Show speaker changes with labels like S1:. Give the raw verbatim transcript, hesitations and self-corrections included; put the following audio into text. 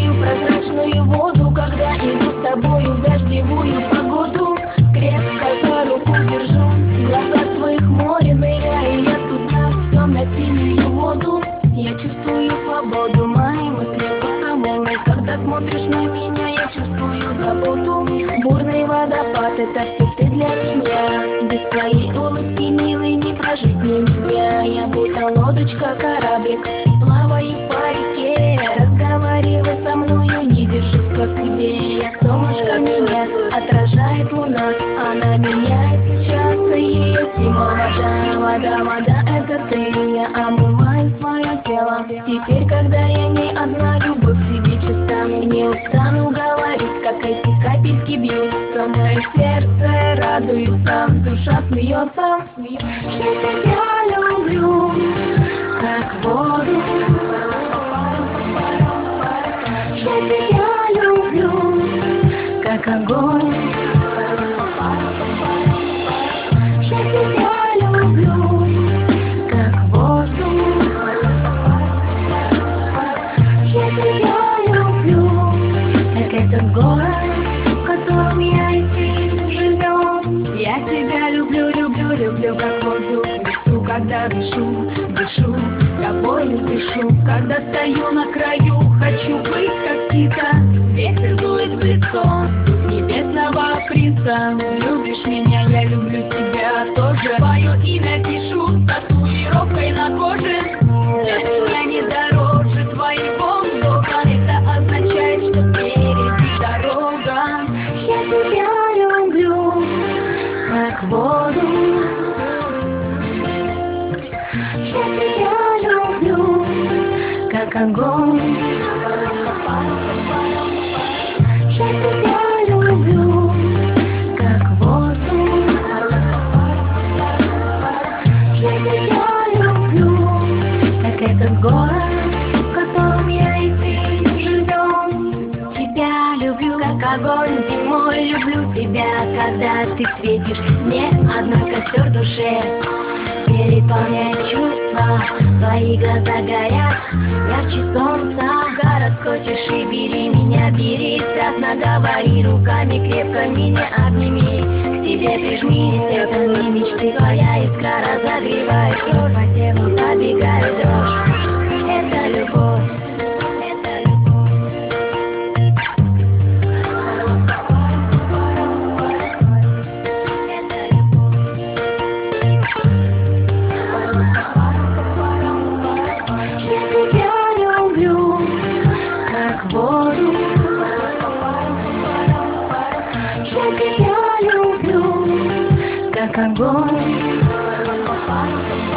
S1: чувствую прозрачную воду, когда иду с тобою в дождевую погоду. Крепко за руку держу, в глазах твоих море ныряю я туда, в темно-синюю воду. Я чувствую свободу, мои мысли бессомненны. Когда смотришь на меня, я чувствую заботу. Бурный водопад, это все ты для меня. Без твоей улыбки, милый, не прожить мне дня. Я будто лодочка, кораблик, плаваю по реке. Разговаривай со мною, не держись к себе. Я солнышко, меня отражает луна. Она меняется часто, ее символ вода. Вода, вода, это ты. Я омываю свое тело. Теперь, когда я не одна, любовь к тебе чиста. Не устану говорить, как эти капельки бьются. Мое сердце радуется, душа смеется. Я тебя люблю, как воду. Я тебя люблю, как огонь. Я тебя люблю, как воздух. Я тебя люблю, как этот город, в котором я и ты живем. Я тебя люблю, люблю, люблю, как воздух в лесу, когда дышу, дышу, тобою дышу. Когда стою на краю, хочу быть как птица. Ветер дует в лицо небесного принца. Любишь меня, я люблю тебя тоже. Твое имя пишу с татуировкой на коже. Для меня не дороже твоего вздоха. Это означает, что впереди дорога. Я тебя люблю, как воду. Я тебя люблю, как огонь. Я тебя люблю, как воздух. Я тебя люблю, как этот город, в котором я и ты живем. Тебя люблю, как огонь зимой. Люблю тебя, когда ты светишь мне, однако костер в душе переполняет чувства. Твои глаза горят ярче солнца. Городской тиши бери меня, бери. Страстно говори, руками крепко меня обними. К себе прижмись, это не мечты. Твоя искра разогревает кровь, по телу пробегает дрожь. Это любовь. Воду. Я тебя люблю, как огонь.